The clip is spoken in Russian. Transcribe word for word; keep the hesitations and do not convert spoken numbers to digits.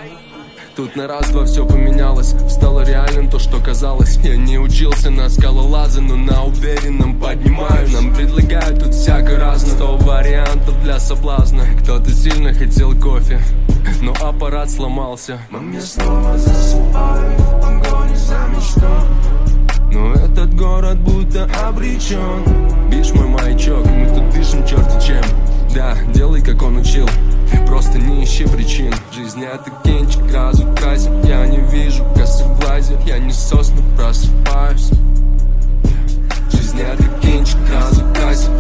Тут на раз-два все поменялось, стало реальным то, что казалось. Я не учился на скалолаза, но на уверенном поднимаю. Нам предлагают тут всякое разное, сто вариантов для соблазна. Кто-то сильно хотел кофе, но аппарат сломался. Мам, я снова засыпаю в погоне за мечтой, но этот город будто обречен. Бишь мой маячок, мы тут дышим черти чем. Да, делай как он учил, просто не ищи причин. Жизнь это кинчик, разукрасит. Я не вижу косых глазер, я не сосну, просыпаюсь. Жизнь это кинчик, разукрасит.